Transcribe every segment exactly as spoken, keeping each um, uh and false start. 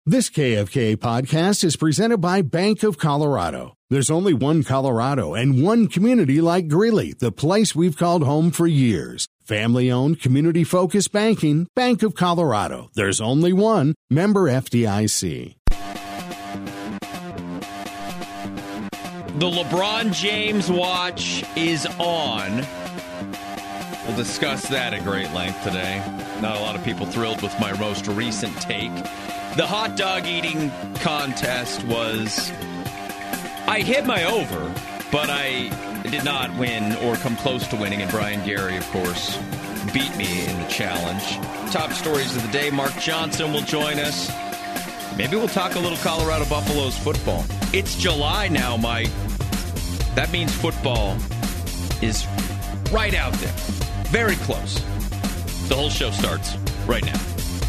This K F K podcast is presented by Bank of Colorado. There's only one Colorado and one community like Greeley, the place we've called home for years. Family-owned, community-focused banking, Bank of Colorado. There's only one. Member F D I C. The LeBron James watch is on. We'll discuss that at great length today. Not a lot of people thrilled with my most recent take. The hot dog eating contest was... I hit my over, but I did not win or come close to winning, and Brian Gary, of course, beat me in the challenge. Top stories of the day. Mark Johnson will join us. Maybe we'll talk a little Colorado Buffaloes football. It's July now, Mike. That means football is right out there. Very close. The whole show starts right now.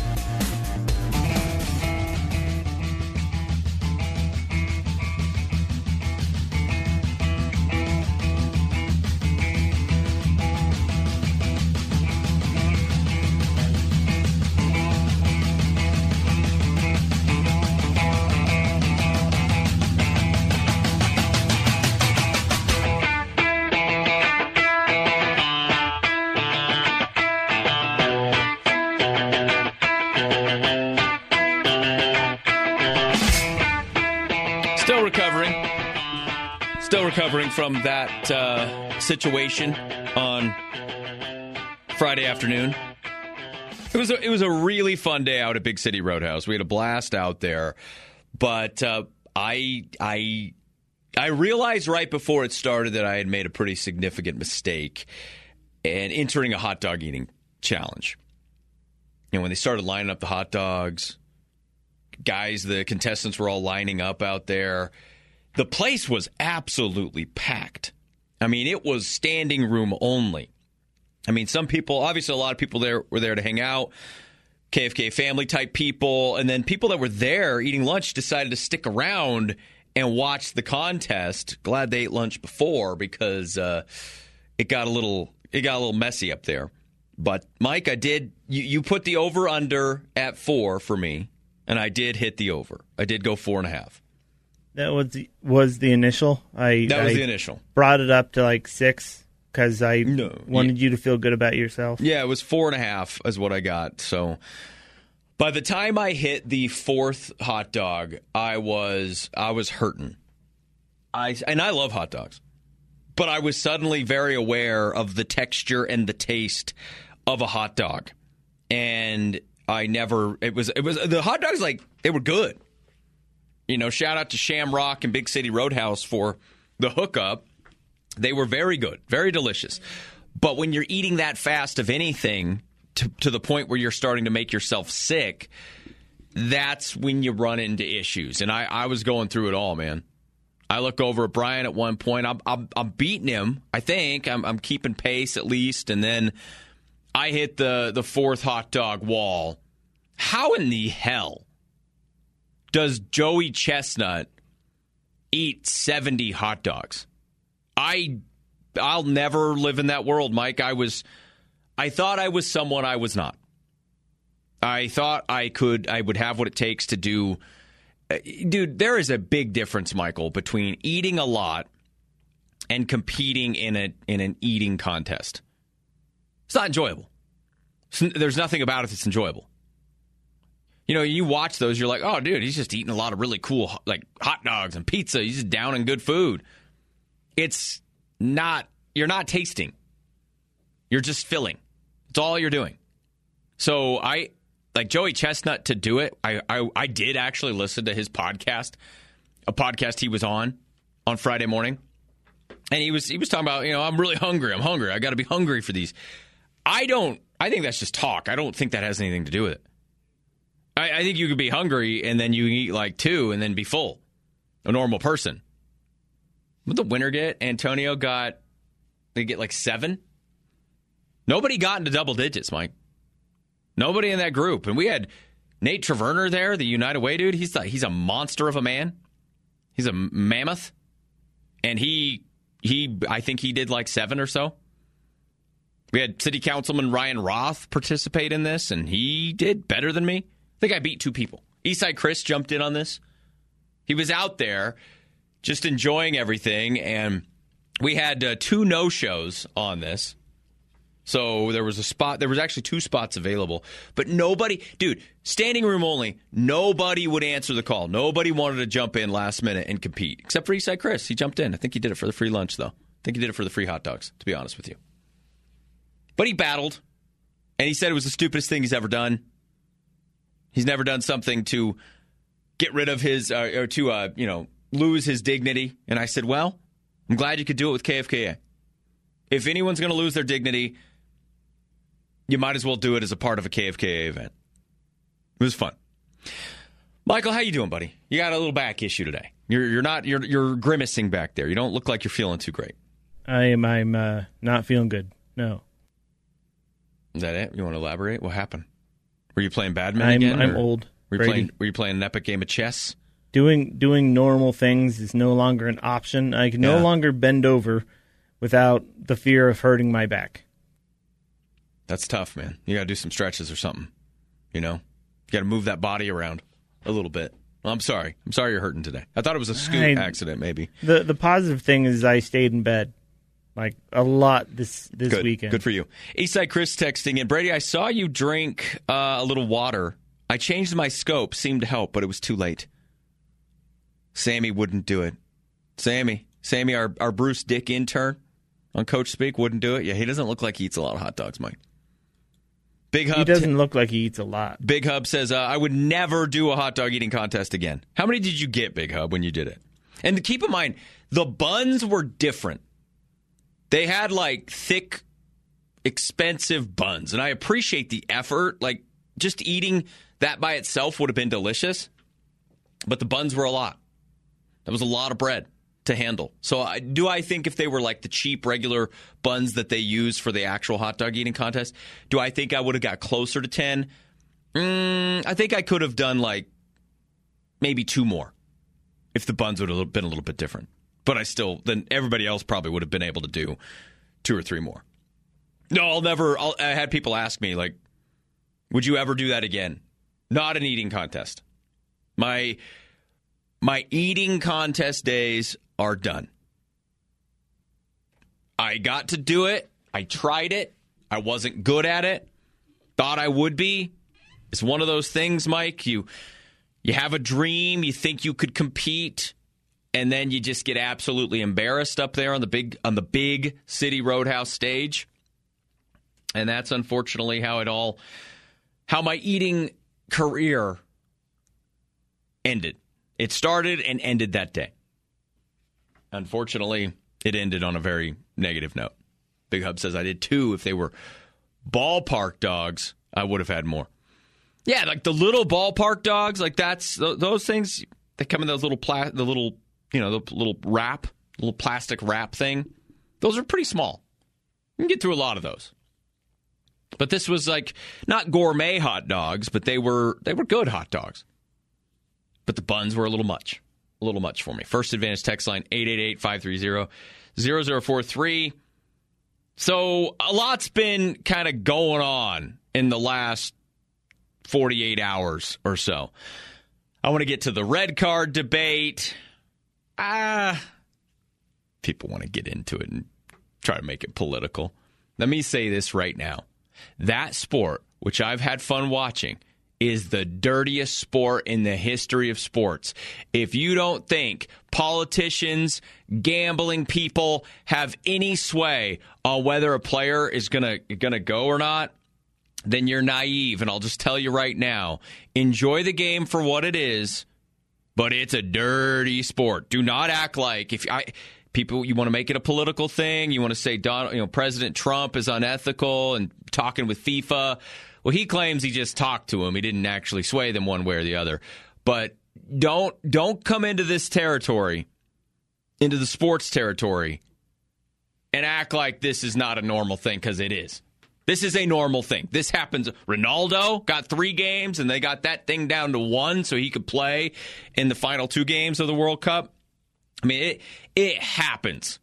Recovering from that uh, situation on Friday afternoon. It was a, it was a really fun day out at Big City Roadhouse. We had a blast out there, but uh, I I I realized right before it started that I had made a pretty significant mistake in entering a hot dog eating challenge. And when they started lining up the hot dogs, guys, the contestants were all lining up out there. The place was absolutely packed. I mean, it was standing room only. I mean, some people, obviously a lot of people there were there to hang out, K F K family type people, and then people that were there eating lunch decided to stick around and watch the contest. Glad they ate lunch before because uh, it got a little it got a little messy up there. But Mike, I did you, you put the over under at four for me, and I did hit the over. I did go four and a half. That was the, was the initial. I That was I the initial. Brought it up to like six because I no, wanted yeah. you to feel good about yourself. Yeah, it was four and a half is what I got. So by the time I hit the fourth hot dog, I was I was hurting. I and I love hot dogs, but I was suddenly very aware of the texture and the taste of a hot dog, and I never. It was it was the hot dogs like they were good. You know, shout out to Shamrock and Big City Roadhouse for the hookup. They were very good, very delicious. But when you're eating that fast of anything to, to the point where you're starting to make yourself sick, that's when you run into issues. And I, I was going through it all, man. I look over at Brian at one point. I'm, I'm, I'm beating him, I think. I'm, I'm keeping pace at least. And then I hit the, the fourth hot dog wall. How in the hell does Joey Chestnut eat seventy hot dogs? I, I'll never live in that world, Mike. I was, I thought I was someone I was not. I thought I could, I would have what it takes to do. Uh, dude, there is a big difference, Michael, between eating a lot and competing in a in an eating contest. It's not enjoyable. There's nothing about it that's enjoyable. You know, you watch those, you're like, oh, dude, he's just eating a lot of really cool, like, hot dogs and pizza. He's just down in good food. It's not, you're not tasting. You're just filling. It's all you're doing. So I, like Joey Chestnut to do it, I, I, I did actually listen to his podcast, a podcast he was on, on Friday morning. And he was, he was talking about, you know, I'm really hungry. I'm hungry. I got to be hungry for these. I don't, I think that's just talk. I don't think that has anything to do with it. I, I think you could be hungry and then you eat like two and then be full. A normal person. What did the winner get? Antonio got, they get like seven? Nobody got into double digits, Mike. Nobody in that group. And we had Nate Traverner there, the United Way dude. He's the, he's a monster of a man. He's a mammoth. And he, he, I think he did like seven or so. We had City Councilman Ryan Roth participate in this, and he did better than me. I think I beat two people. Eastside Chris jumped in on this. He was out there just enjoying everything, and we had uh, two no-shows on this. So there was a spot, there was actually two spots available, but nobody, dude, standing room only, nobody would answer the call. Nobody wanted to jump in last minute and compete, except for Eastside Chris. He jumped in. I think he did it for the free lunch, though. I think he did it for the free hot dogs, to be honest with you. But he battled, and he said it was the stupidest thing he's ever done. He's never done something to get rid of his, uh, or to, uh, you know, lose his dignity. And I said, well, I'm glad you could do it with K F K A. If anyone's going to lose their dignity, you might as well do it as a part of a K F K A event. It was fun. Michael, how you doing, buddy? You got a little back issue today. You're you're not you're you're grimacing back there. You don't look like you're feeling too great. I am. I'm uh, not feeling good. No. Is that it? You want to elaborate? What happened? Were you playing badminton I'm, again? I'm old. Were you Brady. playing? Were you playing an epic game of chess? Doing doing normal things is no longer an option. I can no Yeah. longer bend over without the fear of hurting my back. That's tough, man. You got to do some stretches or something. You know, you got to move that body around a little bit. Well, I'm sorry. I'm sorry you're hurting today. I thought it was a scoot I- accident, maybe. The the positive thing is I stayed in bed like a lot this this Good. weekend. Good for you. Eastside Chris texting in. Brady, I saw you drink uh, a little water. I changed my scope. Seemed to help, but it was too late. Sammy wouldn't do it. Sammy. Sammy, our, our Bruce Dick intern on Coach Speak, wouldn't do it. Yeah, he doesn't look like he eats a lot of hot dogs, Mike. Big Hub He doesn't look like he eats a lot. Big Hub says, uh, I would never do a hot dog eating contest again. How many did you get, Big Hub, when you did it? And keep in mind, the buns were different. They had, like, thick, expensive buns. And I appreciate the effort. Like, just eating that by itself would have been delicious. But the buns were a lot. That was a lot of bread to handle. So I, do I think if they were like the cheap regular buns that they use for the actual hot dog eating contest, do I think I would have got closer to ten? Mm, I think I could have done like maybe two more if the buns would have been a little bit different. But I still, then everybody else probably would have been able to do two or three more. No, I'll never, I'll, I had people ask me like, would you ever do that again? Not an eating contest. My... My eating contest days are done. I got to do it. I tried it. I wasn't good at it. Thought I would be. It's one of those things, Mike. You you have a dream. You think you could compete, and then you just get absolutely embarrassed up there on the big on the big City Roadhouse stage. And that's unfortunately how it all, how my eating career ended. It started and ended that day. Unfortunately, it ended on a very negative note. Big Hub says I did two. If they were ballpark dogs, I would have had more. Yeah, like the little ballpark dogs, like that's those things. They come in those little pla- the little you know the little wrap, little plastic wrap thing. Those are pretty small. You can get through a lot of those. But this was like not gourmet hot dogs, but they were they were good hot dogs. But the buns were a little much. A little much for me. First Advantage text line, eight eight eight, five three zero, zero zero four three. So a lot's been kind of going on in the last forty-eight hours or so. I want to get to the red card debate. Ah, people want to get into it and try to make it political. Let me say this right now. That sport, which I've had fun watching, is the dirtiest sport in the history of sports. If you don't think politicians, gambling people have any sway on whether a player is gonna gonna go or not, then you're naive. And I'll just tell you right now, enjoy the game for what it is, but it's a dirty sport. Do not act like if I people you want to make it a political thing, you want to say Donald, you know, President Trump is unethical and talking with FIFA. Well, he claims he just talked to him. He didn't actually sway them one way or the other. But don't don't come into this territory, into the sports territory, and act like this is not a normal thing, because it is. This is a normal thing. This happens. Ronaldo got three games, and they got that thing down to one so he could play in the final two games of the World Cup. I mean, it it happens.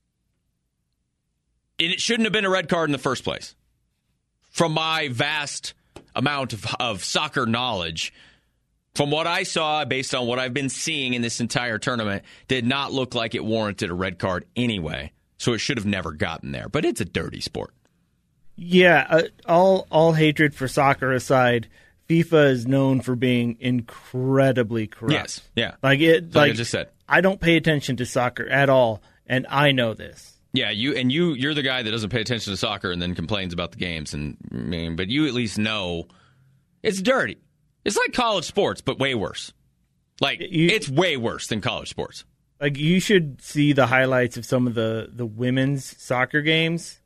And it shouldn't have been a red card in the first place. From my vast amount of, of soccer knowledge, From what I saw, based on what I've been seeing in this entire tournament, did not look like it warranted a red card anyway. So it should have never gotten there. But it's a dirty sport. Yeah, uh, all all hatred for soccer aside, FIFA is known for being incredibly corrupt. Yes, yeah. Like it, like, like I just said. I don't pay attention to soccer at all, and I know this. Yeah, you and you you're the guy that doesn't pay attention to soccer and then complains about the games, and I mean, but you at least know it's dirty. It's like college sports, but way worse. Like You- it's way worse than college sports. Like you should see the highlights of some of the, the women's soccer games.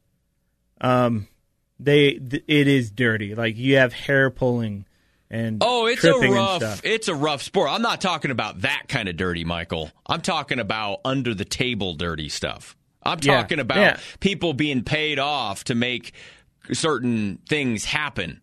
Um, they th- it is dirty. Like you have hair pulling and Oh, it's a tripping and rough stuff. it's a rough sport. I'm not talking about that kind of dirty, Michael. I'm talking about under the table dirty stuff. I'm Yeah, talking about yeah. people being paid off to make certain things happen.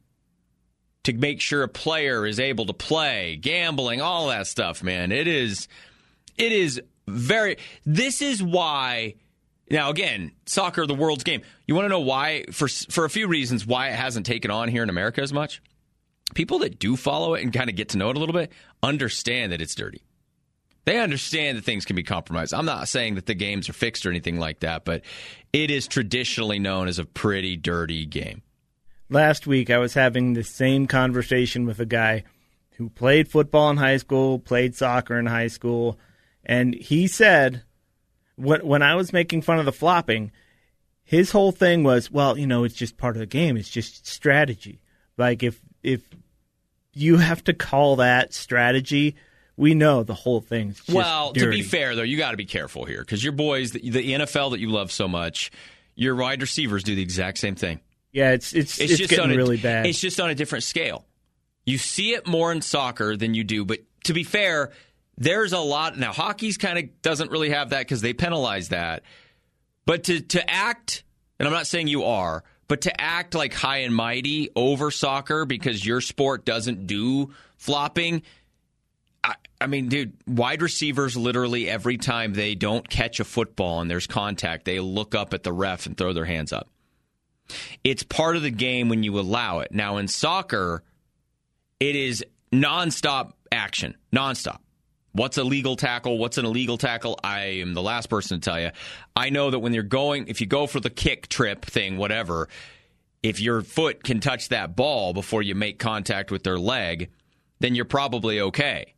To make sure a player is able to play, gambling, all that stuff, man. It is it is very this is why now again, soccer, the world's game. You want to know why? For for a few reasons why it hasn't taken on here in America as much. People that do follow it and kind of get to know it a little bit understand that it's dirty. They understand that things can be compromised. I'm not saying that the games are fixed or anything like that, but it is traditionally known as a pretty dirty game. Last week, I was having the same conversation with a guy who played football in high school, played soccer in high school, and he said, when, when I was making fun of the flopping, his whole thing was, well, you know, it's just part of the game. It's just strategy. Like, if if you have to call that strategy, we know the whole thing's just Well, dirty. to be fair, though, you got to be careful here because your boys, the, the N F L that you love so much, your wide receivers do the exact same thing. Yeah, it's it's It's, it's, just getting on a, really bad. It's just on a different scale. You see it more in soccer than you do. But to be fair, there's a lot. Now, hockey's kind of doesn't really have that because they penalize that. But to, to act, and I'm not saying you are, but to act like high and mighty over soccer because your sport doesn't do flopping, I, I mean, dude, wide receivers literally every time they don't catch a football and there's contact, they look up at the ref and throw their hands up. It's part of the game when you allow it. Now, in soccer, it is nonstop action, nonstop. What's a legal tackle? What's an illegal tackle? I am the last person to tell you. I know that when you're going, if you go for the kick, trip thing, whatever, if your foot can touch that ball before you make contact with their leg, then you're probably okay.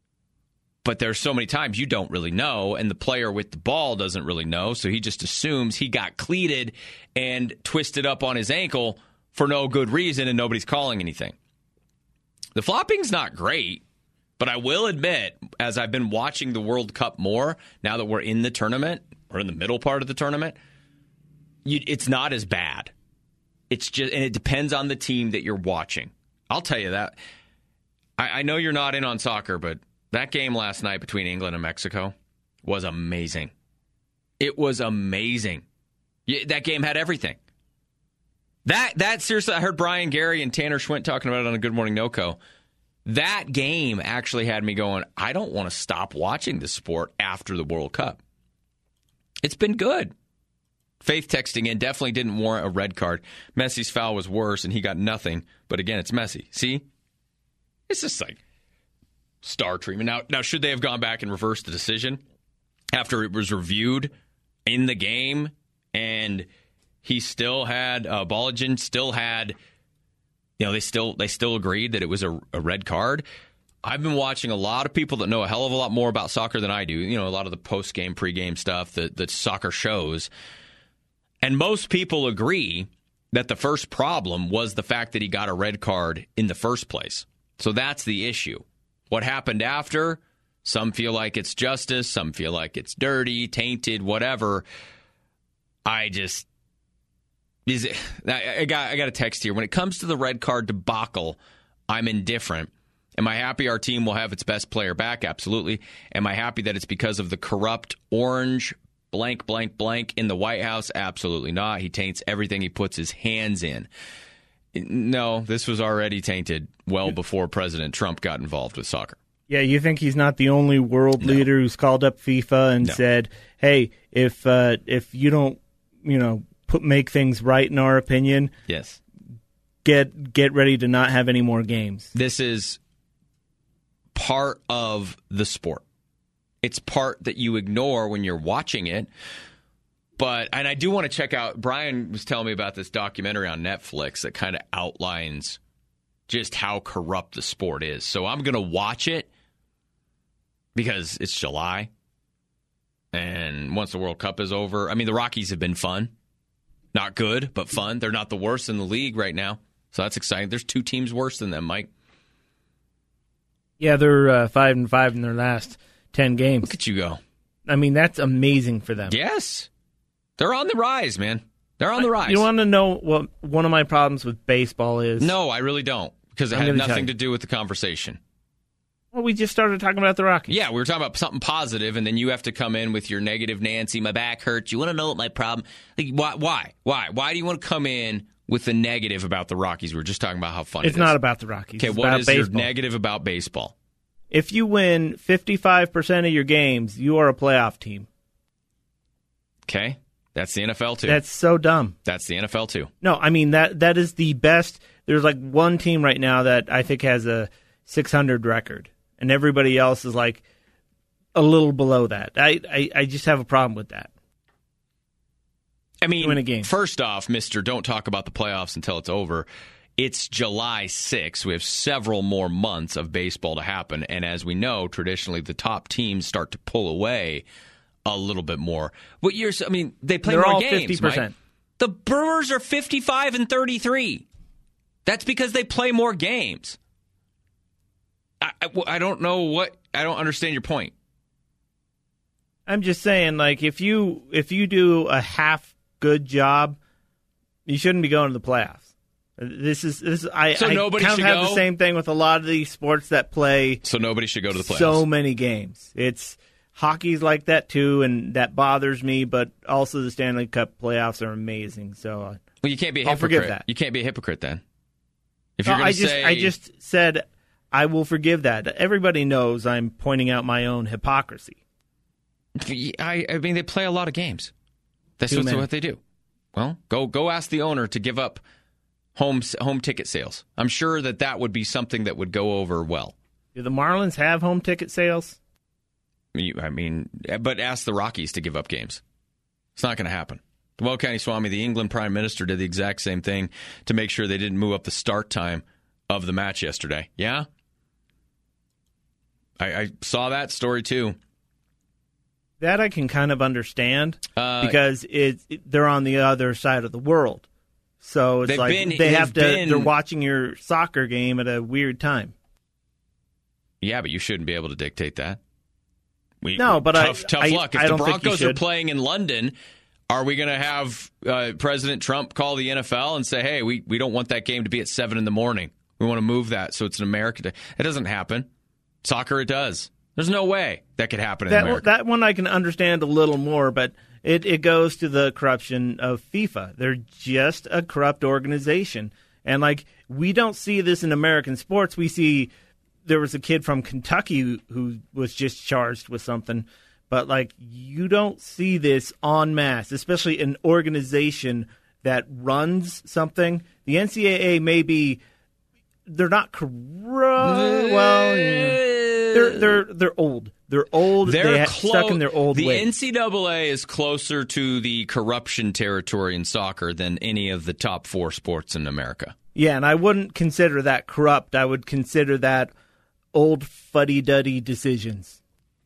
But there's so many times you don't really know, and the player with the ball doesn't really know, so he just assumes he got cleated and twisted up on his ankle for no good reason, and nobody's calling anything. The flopping's not great, but I will admit, as I've been watching the World Cup more, now that we're in the tournament, or in the middle part of the tournament, you, it's not as bad. It's just, and it depends on the team that you're watching. I'll tell you that. I, I know you're not in on soccer, but that game last night between England and Mexico was amazing. It was amazing. Yeah, that game had everything. That that seriously, I heard Brian Gary and Tanner Schwint talking about it on a Good Morning NoCo. That game actually had me going, I don't want to stop watching this sport after the World Cup. It's been good. Faith texting in definitely didn't warrant a red card. Messi's foul was worse, and he got nothing. But again, it's Messi. See? It's just like star treatment. Now, now, should they have gone back and reversed the decision after it was reviewed in the game and he still had, uh, Balogun still had, you know, they still they still agreed that it was a, a red card? I've been watching a lot of people that know a hell of a lot more about soccer than I do. You know, a lot of the post-game, pre-game stuff that, that soccer shows. And most people agree that the first problem was the fact that he got a red card in the first place. So that's the issue. What happened after, some feel like it's justice, some feel like it's dirty, tainted, whatever. I just, is it, I got I got a text here. When it comes to the red card debacle, I'm indifferent. Am I happy our team will have its best player back? Absolutely. Am I happy that it's because of the corrupt orange blank, blank, blank in the White House? Absolutely not. He taints everything he puts his hands in. No, this was already tainted well before President Trump got involved with soccer. Yeah, you think he's not the only world No. leader who's called up FIFA and No. said, "Hey, if uh, if you don't, you know, put make things right in our opinion, Yes. get get ready to not have any more games." This is part of the sport. It's part that you ignore when you're watching it. But, and I do want to check out, Brian was telling me about this documentary on Netflix that kind of outlines just how corrupt the sport is. So I'm going to watch it because it's July. And once the World Cup is over, I mean, the Rockies have been fun. Not good, but fun. They're not the worst in the league right now. So that's exciting. There's two teams worse than them, Mike. Yeah, they're uh, five and five in their last ten games. Look at you go. I mean, that's amazing for them. Yes. They're on the rise, man. They're on the rise. You want to know what one of my problems with baseball is? No, I really don't, because it I'm had gonna nothing to do with the conversation. Well, we just started talking about the Rockies. Yeah, we were talking about something positive, and then you have to come in with your negative Nancy, my back hurts. You want to know what my problem? Like, why? Why? Why? Why do you want to come in with the negative about the Rockies? We were just talking about how fun it's it is. not about the Rockies. Okay, it's what about is baseball. your negative about baseball? If you win fifty-five percent of your games, you are a playoff team. Okay, that's the N F L too. That's so dumb. That's the N F L too. No, I mean, that that is the best. There's like one team right now that I think has a six hundred record, and everybody else is like a little below that. I, I, I just have a problem with that. I mean, win a game. First off, Mister Don't talk about the playoffs until it's over. It's July sixth. We have several more months of baseball to happen. And as we know, traditionally, the top teams start to pull away a little bit more. What you're, I mean, they play They're more all games. fifty percent. Mike. The Brewers are fifty-five and thirty-three. That's because they play more games. I, I, I don't know what, I don't understand your point. I'm just saying, like, if you if you do a half good job, you shouldn't be going to the playoffs. This is this. I, so I nobody kind of should have go? the same thing with a lot of these sports that play. So nobody should go to the playoffs. So many games. It's hockey's like that too, and that bothers me. But also the Stanley Cup playoffs are amazing. So uh, well, you can't be a I'll hypocrite. forgive that. You can't be a hypocrite then. If no, you're going I to just say, I just said I will forgive that. Everybody knows I'm pointing out my own hypocrisy. I, I mean, they play a lot of games. That's Too what, many. what they do. Well, go go ask the owner to give up home home ticket sales. I'm sure that that would be something that would go over well. Do the Marlins have home ticket sales? You- I mean, but ask the Rockies to give up games. It's not going to happen. Well, County Swami, the England Prime Minister, did the exact same thing to make sure they didn't move up the start time of the match yesterday. Yeah? I, I saw that story too. That I can kind of understand Uh, because it, it they're on the other side of the world, so it's They've like been- they have to. they've been- They're watching your soccer game at a weird time. Yeah, but you shouldn't be able to dictate that. We, No, but I- tough, tough I- luck. If I the don't think you Broncos are should. playing in London, are we going to have uh, President Trump call the N F L and say, "Hey, we, we don't want that game to be at seven in the morning. We want to move that so it's an American day." It doesn't happen. Soccer, it does. There's no way that could happen in That America. that one I can understand a little more, but it, it goes to the corruption of FIFA. They're just a corrupt organization, and like we don't see this in American sports. We see there was a kid from Kentucky who, who was just charged with something. But, like, you don't see this en masse, especially an organization that runs something. The N C double A may be – they're not corrupt. Well, yeah. they're, they're, they're old. They're old. They're They're clo- stuck in their old The ways. N C double A is closer to the corruption territory in soccer than any of the top four sports in America. Yeah, and I wouldn't consider that corrupt. I would consider that old fuddy-duddy decisions.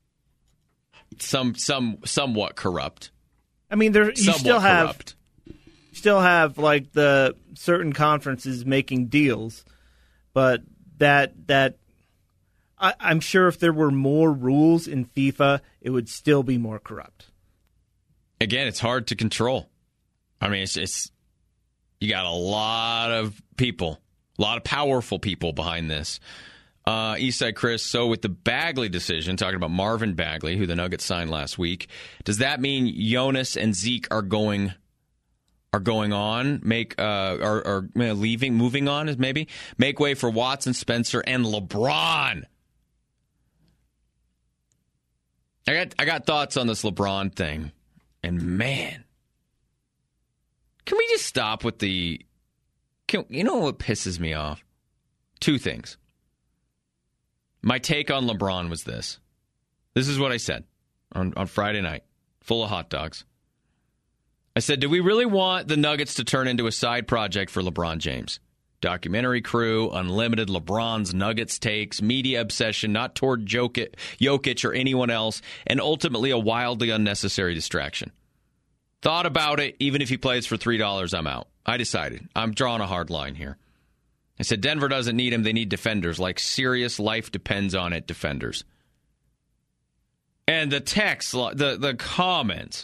Some, some, somewhat corrupt. I mean, there you Somewhat still have corrupt. still have like the certain conferences making deals, but that that I, I'm sure if there were more rules in FIFA, it would still be more corrupt. Again, it's hard to control. I mean, it's, it's you got a lot of people, a lot of powerful people behind this. Uh, Eastside Chris, so with the Bagley decision, talking about Marvin Bagley, who the Nuggets signed last week, does that mean Jonas and Zeke are going are going on, make uh, are, are leaving, moving on, is maybe make way for Watson, Spencer, and LeBron? I got I got thoughts on this LeBron thing, and man, can we just stop with the? Can, you know what pisses me off? Two things. My take on LeBron was this. This is what I said on, on Friday night, full of hot dogs. I said, do we really want the Nuggets to turn into a side project for LeBron James? Documentary crew, unlimited LeBron's Nuggets takes, media obsession, not toward Jokic, Jokic or anyone else, and ultimately a wildly unnecessary distraction. Thought about it. Even if he plays for three dollars, I'm out. I decided. I'm drawing a hard line here. I said, Denver doesn't need him. They need defenders, like serious life depends on it defenders. And the text, the, the comments,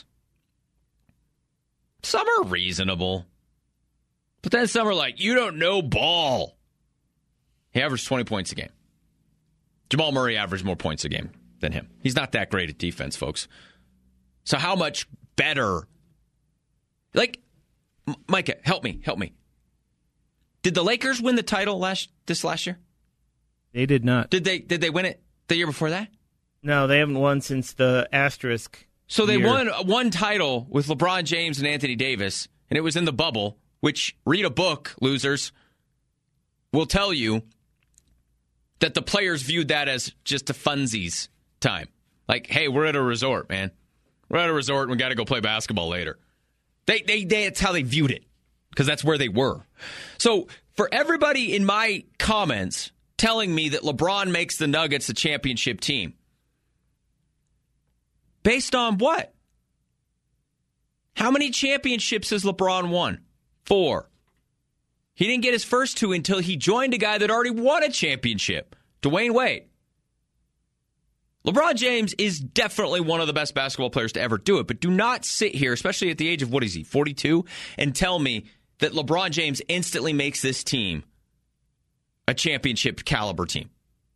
some are reasonable. But then some are like, you don't know ball. He averaged twenty points a game. Jamal Murray averaged more points a game than him. He's not that great at defense, folks. So how much better? Like, Micah, help me, help me. Did the Lakers win the title last this last year? They did not. Did they Did they win it the year before that? No, they haven't won since the asterisk. So they year. won one title with LeBron James and Anthony Davis, and it was in the bubble, which, read a book, losers, will tell you that the players viewed that as just a funsies time. Like, hey, we're at a resort, man. We're at a resort, and we got to go play basketball later. They, they, they, that's how they viewed it, because that's where they were. So for everybody in my comments telling me that LeBron makes the Nuggets a championship team, based on what? How many championships has LeBron won? Four. He didn't get his first two until he joined a guy that already won a championship, Dwayne Wade. LeBron James is definitely one of the best basketball players to ever do it, but do not sit here, especially at the age of, what is he, forty-two, and tell me that LeBron James instantly makes this team a championship caliber team.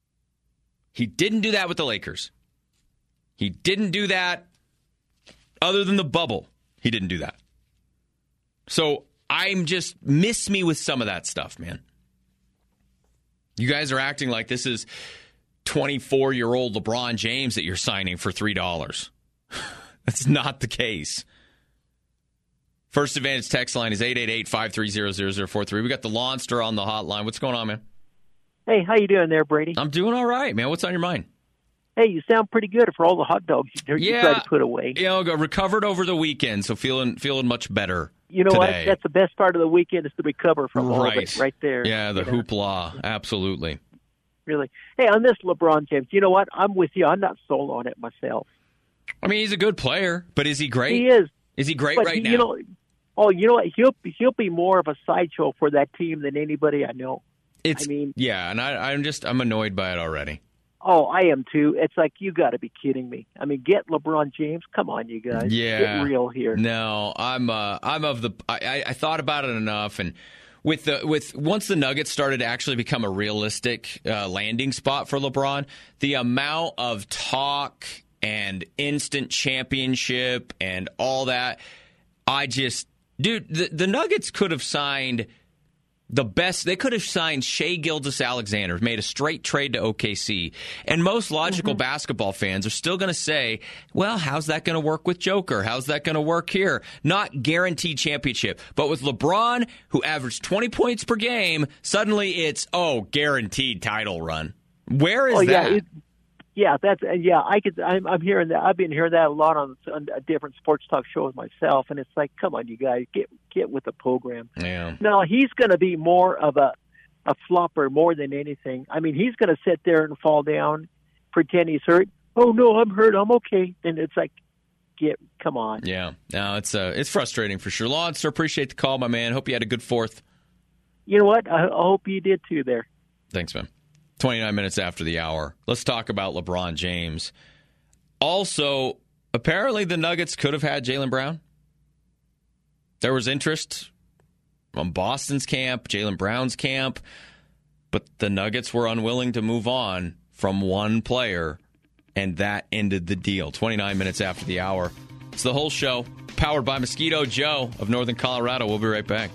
He didn't do that with the Lakers. He didn't do that other than the bubble. He didn't do that. So I'm just, miss me with some of that stuff, man. You guys are acting like this is twenty-four-year-old LeBron James that you're signing for three dollars. That's not the case. First Advantage text line is eight eight eight, five three zero, zero zero four three. We got the Lawnster on the hotline. What's going on, man? Hey, how you doing there, Brady? I'm doing all right, man. What's on your mind? Hey, you sound pretty good for all the hot dogs you, you yeah, tried to put away. You know, recovered over the weekend, so feeling feeling much better. You know today. what? That's the best part of the weekend is to recover from right. all of it right there. Yeah, the you know? hoopla. Absolutely. Really. Hey, on this LeBron James, you know what? I'm with you. I'm not sold on it myself. I mean, he's a good player, but is he great? He is. Is he great but right he, now? You know, oh, you know what? He'll, he'll be more of a sideshow for that team than anybody I know. It's, I mean, yeah, and I, I'm just, I'm annoyed by it already. Oh, I am too. It's like, you got to be kidding me. I mean, get LeBron James. Come on, you guys. Yeah, get real here. No, I'm. Uh, I'm of the. I, I thought about it enough, and with the with once the Nuggets started to actually become a realistic uh, landing spot for LeBron, the amount of talk and instant championship and all that, I just, dude, the, the Nuggets could have signed. The best, they could have signed Shai Gilgeous-Alexander, made a straight trade to O K C. And most logical mm-hmm. basketball fans are still going to say, well, how's that going to work with Joker? How's that going to work here? Not guaranteed championship. But with LeBron, who averaged twenty points per game, suddenly it's, oh, guaranteed title run. Where is oh, yeah, that? It, yeah, that's yeah. I could. I'm, I'm hearing that. I've been hearing that a lot on, on different sports talk shows myself, and it's like, come on, you guys, get get with the program. Yeah. No, he's going to be more of a a flopper more than anything. I mean, he's going to sit there and fall down, pretend he's hurt. Oh no, I'm hurt. I'm okay. And it's like, get, come on. Yeah. No, it's uh, it's frustrating for sure. Lawnster, appreciate the call, my man. Hope you had a good fourth. You know what? I, I hope you did too. There. Thanks, man. twenty-nine minutes after the hour. Let's talk about LeBron James. Also, apparently the Nuggets could have had Jaylen Brown. There was interest from Boston's camp, Jaylen Brown's camp, but the Nuggets were unwilling to move on from one player, and that ended the deal. twenty-nine minutes after the hour. It's the whole show, powered by Mosquito Joe of Northern Colorado. We'll be right back.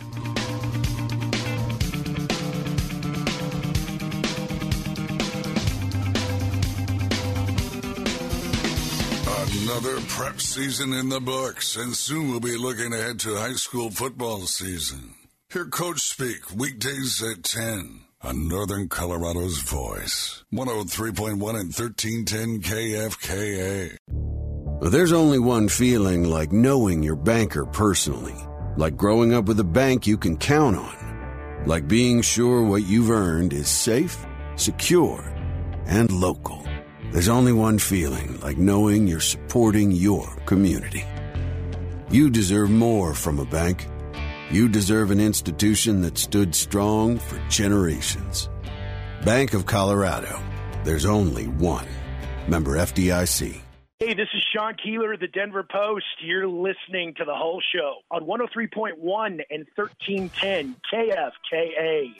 Another prep season in the books, and soon we'll be looking ahead to high school football season. Hear Coach speak weekdays at ten on Northern Colorado's voice. one oh three point one and thirteen ten K F K A. There's only one feeling like knowing your banker personally. Like growing up with a bank you can count on. Like being sure what you've earned is safe, secure, and local. There's only one feeling like knowing you're supporting your community. You deserve more from a bank. You deserve an institution that stood strong for generations. Bank of Colorado. There's only one. Member F D I C. Hey, this is Sean Keeler of the Denver Post. You're listening to The Whole Show on one oh three point one and thirteen ten K F K A.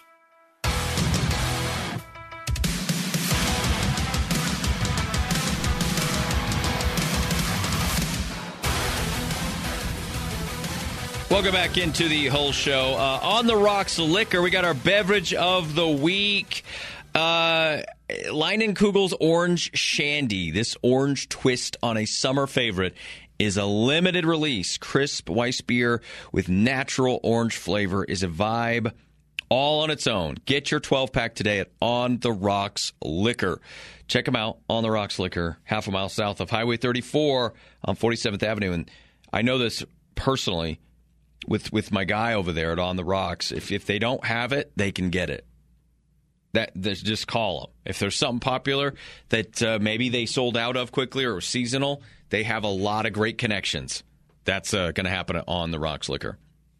Welcome back into the Whole Show. Uh, on the Rocks Liquor, we got our beverage of the week. Uh, Leinenkugel's Orange Shandy. This orange twist on a summer favorite is a limited release. Crisp Weiss beer with natural orange flavor is a vibe all on its own. Get your twelve-pack today at On the Rocks Liquor. Check them out, On the Rocks Liquor, half a mile south of Highway thirty-four on forty-seventh Avenue. And I know this personally with with my guy over there at On the Rocks. If if they don't have it, they can get it. That just call them. If there's something popular that uh, maybe they sold out of quickly or seasonal, they have a lot of great connections. That's uh, going to happen at On the Rocks Liquor.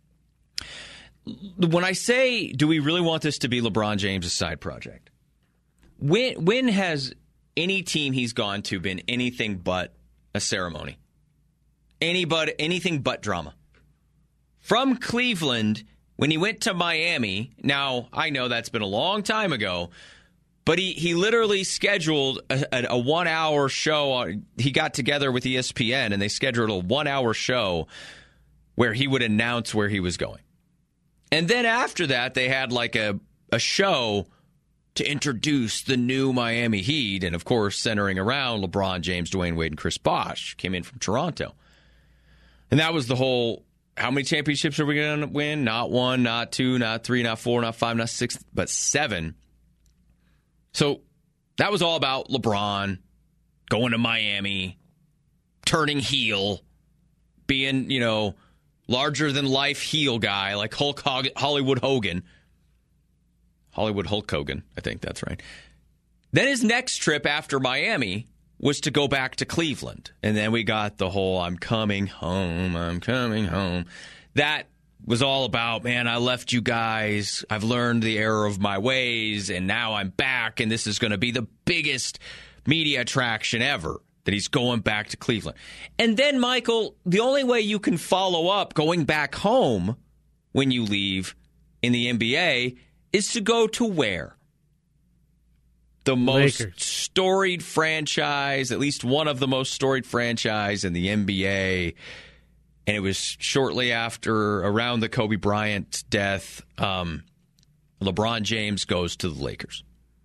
When I say, do we really want this to be LeBron James' side project? When when has any team he's gone to been anything but a ceremony? Anybody, anything but drama? From Cleveland, when he went to Miami, now I know that's been a long time ago, but he, he literally scheduled a, a, a one-hour show. He got together with E S P N, and they scheduled a one-hour show where he would announce where he was going. And then after that, they had like a, a show to introduce the new Miami Heat, and of course, centering around LeBron James, Dwayne Wade, and Chris Bosh, came in from Toronto. And that was the whole... How many championships are we going to win? Not one, not two, not three, not four, not five, not six, but seven. So that was all about LeBron going to Miami, turning heel, being, you know, larger-than-life heel guy like Hulk Hog- Hollywood Hogan. Hollywood Hulk Hogan, I think that's right. Then his next trip after Miami was to go back to Cleveland. And then we got the whole, I'm coming home, I'm coming home. That was all about, man, I left you guys, I've learned the error of my ways, and now I'm back, and this is going to be the biggest media attraction ever, that he's going back to Cleveland. And then, Michael, the only way you can follow up going back home when you leave in the N B A is to go to where? The most Lakers. Storied franchise, at least one of the most storied franchise in the N B A. And it was shortly after, around the Kobe Bryant death, um, LeBron James goes to the Lakers.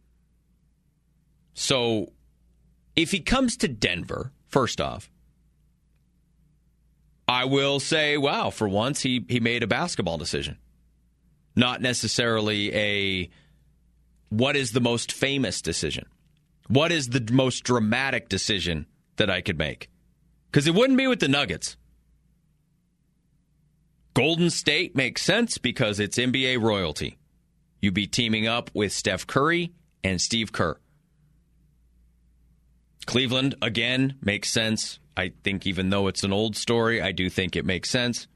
So if he comes to Denver, first off, I will say, wow, for once he, he made a basketball decision. Not necessarily a... What is the most famous decision? What is the most dramatic decision that I could make? Because it wouldn't be with the Nuggets. Golden State makes sense because it's N B A royalty. You'd be teaming up with Steph Curry and Steve Kerr. Cleveland, again, makes sense. I think even though it's an old story, I do think it makes sense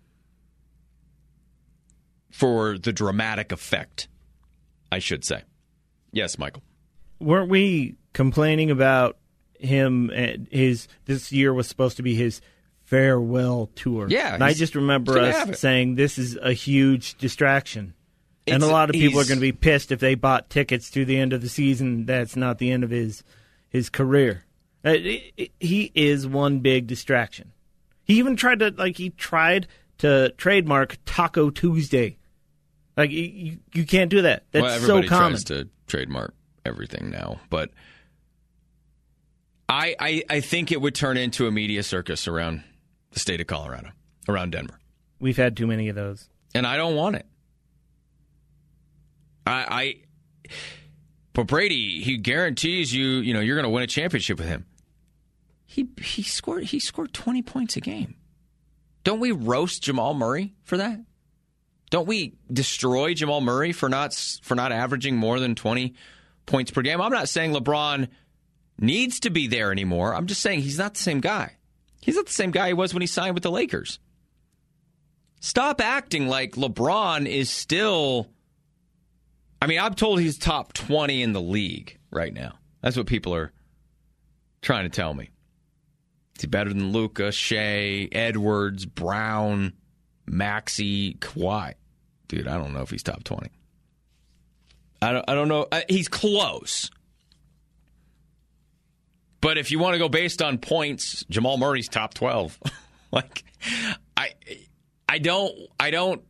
for the dramatic effect, I should say. Yes, Michael. Weren't we complaining about him? His this year was supposed to be his farewell tour. Yeah, and I just remember us saying this is a huge distraction, it's, and a lot of people are going to be pissed if they bought tickets to the end of the season. That's not the end of his his career. It, it, he is one big distraction. He even tried to like he tried to trademark Taco Tuesday. Like you, you can't do that. That's well, everybody so common. Tries to trademark everything now, but I, I I think it would turn into a media circus around the state of Colorado, around Denver. We've had too many of those, and I don't want it. I, I but Brady, he guarantees you, you know, you're going to win a championship with him. He he scored he scored twenty points a game. Don't we roast Jamal Murray for that? Don't we destroy Jamal Murray for not for not averaging more than twenty points per game? I'm not saying LeBron needs to be there anymore. I'm just saying he's not the same guy. He's not the same guy he was when he signed with the Lakers. Stop acting like LeBron is still... I mean, I'm told he's top twenty in the league right now. That's what people are trying to tell me. Is he better than Luka, Shea, Edwards, Brown, Maxey, Kawhi? Dude, I don't know if he's top twenty. I don't, I don't know. He's close. But if you want to go based on points, Jamal Murray's top twelve. like, I, I don't, I don't.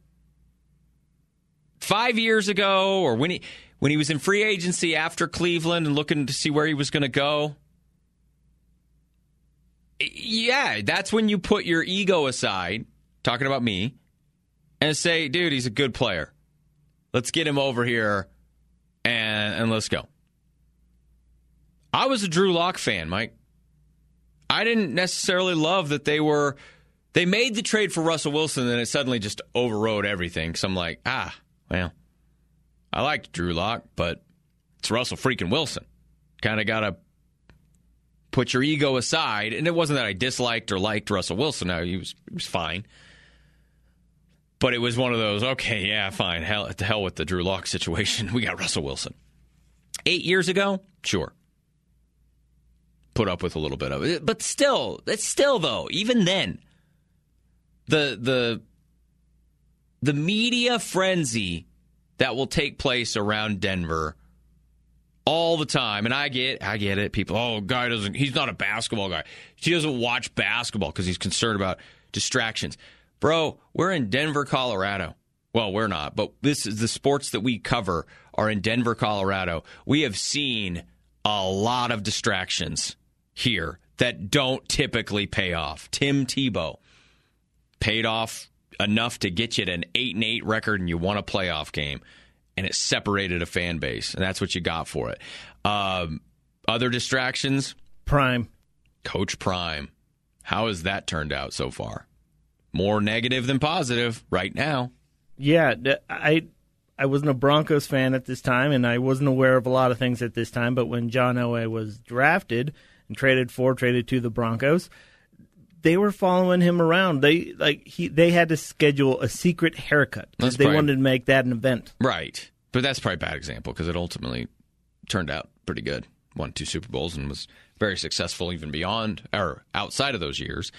Five years ago, or when he when he was in free agency after Cleveland and looking to see where he was going to go, yeah, that's when you put your ego aside, talking about me, and say, dude, he's a good player. Let's get him over here and and let's go. I was a Drew Lock fan, Mike. I didn't necessarily love that they were they made the trade for Russell Wilson and it suddenly just overrode everything. So I'm like, ah, well, I liked Drew Lock, but it's Russell freaking Wilson. Kind of got to put your ego aside. And it wasn't that I disliked or liked Russell Wilson. No, he was he was fine. But it was one of those, okay, yeah, fine. Hell, to hell with the Drew Lock situation. We got Russell Wilson. Eight years ago, sure. Put up with a little bit of it. But still, it's still, though, even then, the the the media frenzy that will take place around Denver all the time, and I get I get it. People, oh, guy doesn't, he's not a basketball guy. He doesn't watch basketball because he's concerned about distractions. Bro, we're in Denver, Colorado. Well, we're not, but this is the sports that we cover are in Denver, Colorado. We have seen a lot of distractions here that don't typically pay off. Tim Tebow paid off enough to get you to an eight and eight record and you won a playoff game, and it separated a fan base, and that's what you got for it. Um, other distractions? Prime. Coach Prime. How has that turned out so far? More negative than positive right now. Yeah, I I wasn't a Broncos fan at this time, and I wasn't aware of a lot of things at this time, but when John Elway was drafted and traded for, traded to the Broncos, they were following him around. They like he they had to schedule a secret haircut because they probably, wanted to make that an event. Right. But that's probably a bad example because it ultimately turned out pretty good. Won two Super Bowls and was very successful even beyond or outside of those years.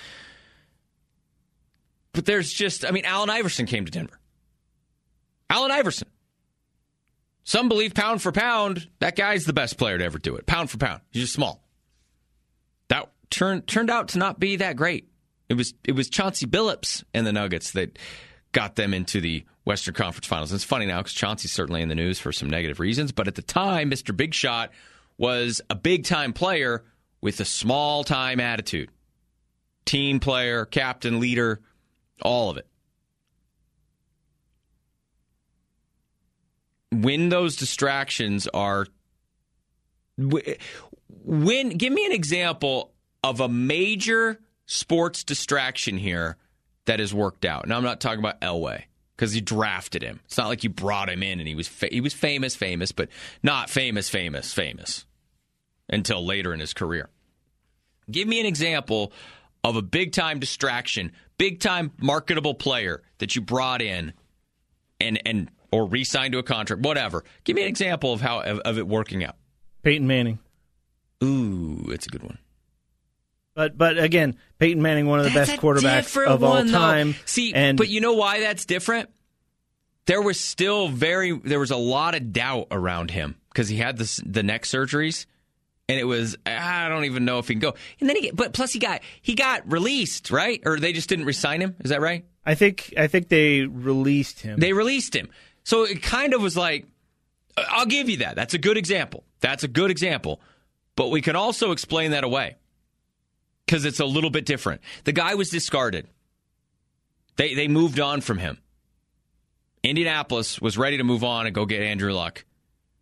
But there's just, I mean, Allen Iverson came to Denver. Allen Iverson. Some believe pound for pound, that guy's the best player to ever do it. Pound for pound. He's just small. That turned turned out to not be that great. It was it was Chauncey Billups and the Nuggets that got them into the Western Conference Finals. And it's funny now because Chauncey's certainly in the news for some negative reasons. But at the time, Mister Big Shot was a big-time player with a small-time attitude. Team player, captain, leader, all of it. When those distractions are... When, give me an example of a major sports distraction here that has worked out. Now, I'm not talking about Elway because you drafted him. It's not like you brought him in and he was fa- he was famous, famous, but not famous, famous, famous until later in his career. Give me an example of a big-time distraction, big-time marketable player that you brought in and and or re-signed to a contract, whatever. Give me an example of how of, of it working out. Peyton Manning. Ooh, it's a good one. But but again, Peyton Manning, one of the that's best quarterbacks of all one, time. Though. See, and but you know why that's different? There was still very there was a lot of doubt around him because he had this, the neck surgeries, and it was I don't even know if he can go. And then he but plus he got he got released, right? Or they just didn't re-sign him? Is that right? I think I think they released him. They released him. So it kind of was like, I'll give you that. That's a good example. That's a good example. But we can also explain that away because it's a little bit different. The guy was discarded. They they moved on from him. Indianapolis was ready to move on and go get Andrew Luck.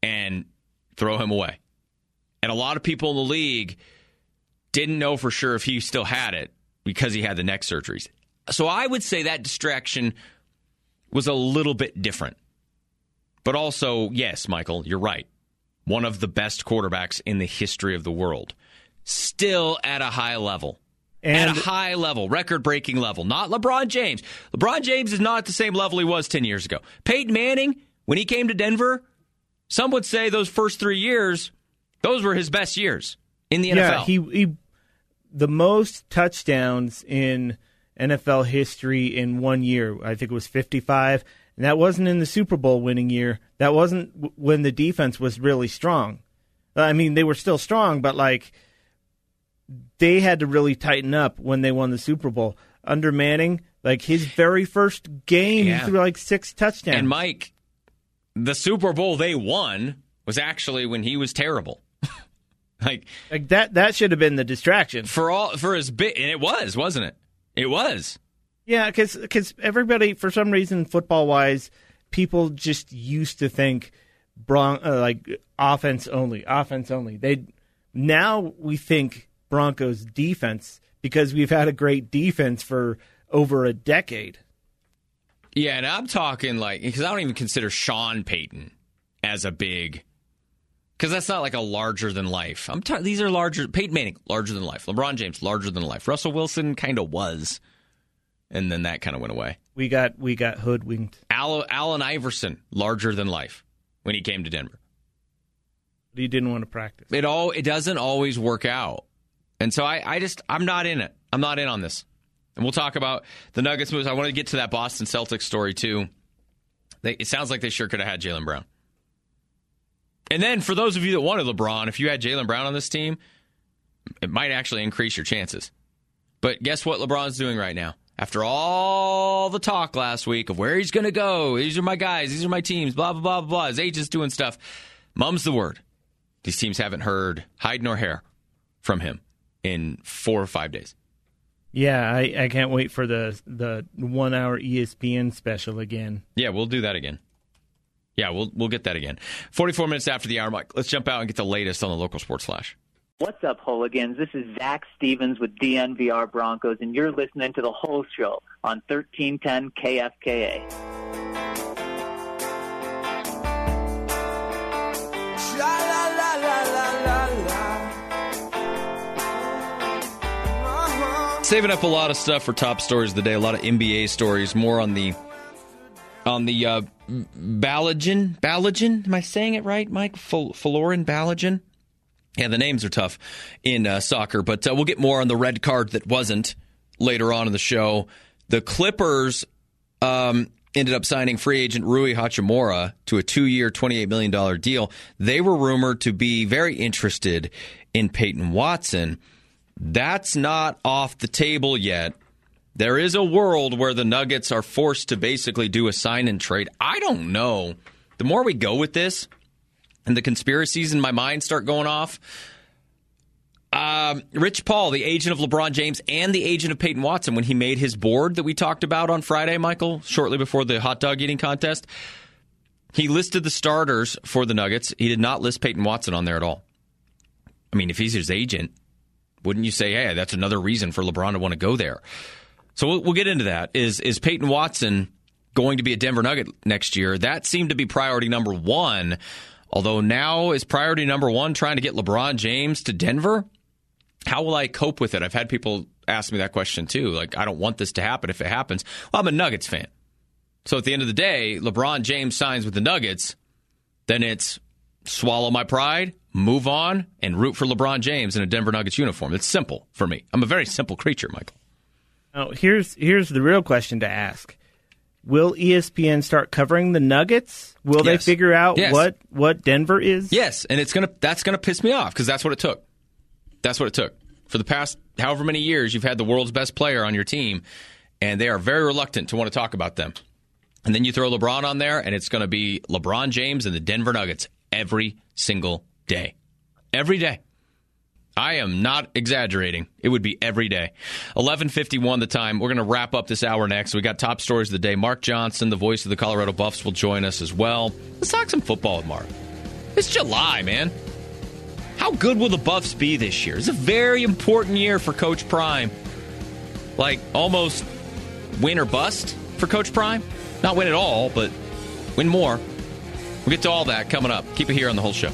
and throw him away. And a lot of people in the league didn't know for sure if he still had it because he had the neck surgeries. So I would say that distraction was a little bit different. But also, yes, Michael, you're right. One of the best quarterbacks in the history of the world. Still at a high level. And at a high level, record-breaking level. Not LeBron James. LeBron James is not at the same level he was ten years ago. Peyton Manning, when he came to Denver, some would say those first three years, those were his best years in the N F L. Yeah, he, he the most touchdowns in N F L history in one year. I think it was fifty-five. And that wasn't in the Super Bowl winning year. That wasn't when the defense was really strong. I mean, they were still strong, but like they had to really tighten up when they won the Super Bowl. Under Manning, like his very first game, yeah. he threw like six touchdowns. And Mike, the Super Bowl they won was actually when he was terrible. like, like that that should have been the distraction. For all for his bit, and it was, wasn't it? It was. Yeah, because everybody, for some reason, football-wise, people just used to think Bron- uh, like offense only, offense only. They now we think Broncos defense because we've had a great defense for over a decade. Yeah, and I'm talking like, because I don't even consider Sean Payton as a big, because that's not like a larger than life. I'm ta- These are larger. Peyton Manning, larger than life. LeBron James, larger than life. Russell Wilson kind of was, and then that kind of went away. We got we got hoodwinked. Al- Allen Iverson, larger than life when he came to Denver. But he didn't want to practice. It all it doesn't always work out. And so I, I just, I'm not in it. I'm not in on this. And we'll talk about the Nuggets moves. I want to get to that Boston Celtics story, too. They, it sounds like they sure could have had Jaylen Brown. And then for those of you that wanted LeBron, if you had Jaylen Brown on this team, it might actually increase your chances. But guess what LeBron's doing right now? After all the talk last week of where he's going to go, these are my guys, these are my teams, blah, blah, blah, blah, blah. His agent's doing stuff. Mum's the word. These teams haven't heard hide nor hair from him in four or five days. Yeah, I, I can't wait for the the one hour E S P N special again. Yeah, we'll do that again. Yeah, we'll we'll get that again. forty-four minutes after the hour, Mike. Let's jump out and get the latest on the local sports flash. What's up, hooligans? This is Zach Stevens with D N V R Broncos, and you're listening to the whole show on thirteen ten K F K A. Saving up a lot of stuff for top stories of the day. A lot of N B A stories. More on the on the uh, Balogun. Balogun? Am I saying it right, Mike? Folarin Balogun? Yeah, the names are tough in uh, soccer, but uh, we'll get more on the red card that wasn't later on in the show. The Clippers um, ended up signing free agent Rui Hachimura to a two-year, twenty-eight million dollars deal. They were rumored to be very interested in Peyton Watson. That's not off the table yet. There is a world where the Nuggets are forced to basically do a sign and trade. I don't know. The more we go with this and the conspiracies in my mind start going off, um, Rich Paul, the agent of LeBron James and the agent of Peyton Watson, when he made his board that we talked about on Friday, Michael, shortly before the hot dog eating contest, he listed the starters for the Nuggets. He did not list Peyton Watson on there at all. I mean, if he's his agent, wouldn't you say, hey, that's another reason for LeBron to want to go there? So we'll, we'll get into that. Is is Peyton Watson going to be a Denver Nugget next year? That seemed to be priority number one. Although now is priority number one trying to get LeBron James to Denver? How will I cope with it? I've had people ask me that question too. Like, I don't want this to happen if it happens. Well, I'm a Nuggets fan. So at the end of the day, LeBron James signs with the Nuggets, then it's swallow my pride, move on, and root for LeBron James in a Denver Nuggets uniform. It's simple for me. I'm a very simple creature, Michael. Now, here's here's the real question to ask. Will E S P N start covering the Nuggets? Will yes. they figure out yes. what, what Denver is? Yes, and it's gonna that's going to piss me off because that's what it took. That's what it took. For the past however many years, you've had the world's best player on your team, and they are very reluctant to want to talk about them. And then you throw LeBron on there, and it's going to be LeBron James and the Denver Nuggets every single day. Every day. I am not exaggerating. It would be every day. eleven fifty-one the time. We're going to wrap up this hour next. We got top stories of the day. Mark Johnson, the voice of the Colorado Buffs, will join us as well. Let's talk some football with Mark. It's July, man. How good will the Buffs be this year? It's a very important year for Coach Prime. Like, almost win or bust for Coach Prime. Not win at all, but win more. We'll get to all that coming up. Keep it here on The Whole Show.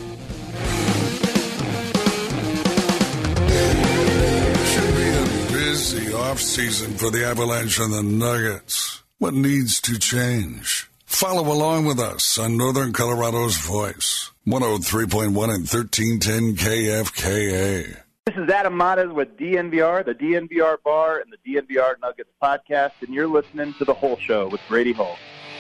Should be a busy off-season for the Avalanche and the Nuggets. What needs to change? Follow along with us on Northern Colorado's Voice. one oh three point one and thirteen ten K F K A. This is Adam Matas with D N V R, the D N V R Bar, and the D N V R Nuggets podcast, and you're listening to The Whole Show with Brady Hull.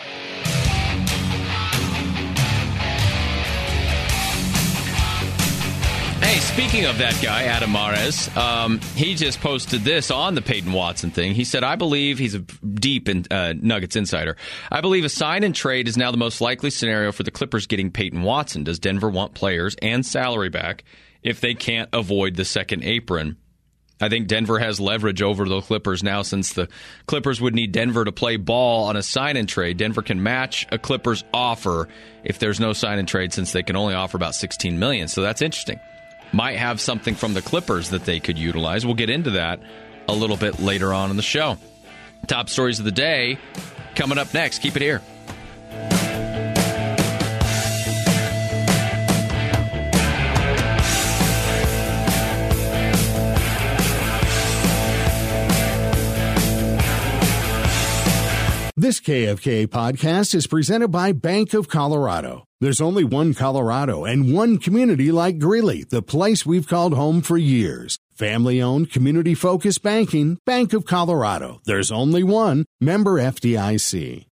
Hey, speaking of that guy, Adam Mares, um, he just posted this on the Peyton Watson thing. He said, I believe, he's a deep in, uh, Nuggets insider, I believe a sign and trade is now the most likely scenario for the Clippers getting Peyton Watson. Does Denver want players and salary back if they can't avoid the second apron? I think Denver has leverage over the Clippers now, since the Clippers would need Denver to play ball on a sign and trade. Denver can match a Clippers offer if there's no sign and trade, since they can only offer about sixteen million dollars. So that's interesting. Might have something from the Clippers that they could utilize. We'll get into that a little bit later on in the show. Top stories of the day coming up next. Keep it here. This K F K A podcast is presented by Bank of Colorado. There's only one Colorado and one community like Greeley, the place we've called home for years. Family-owned, community-focused banking, Bank of Colorado. There's only one. Member F D I C.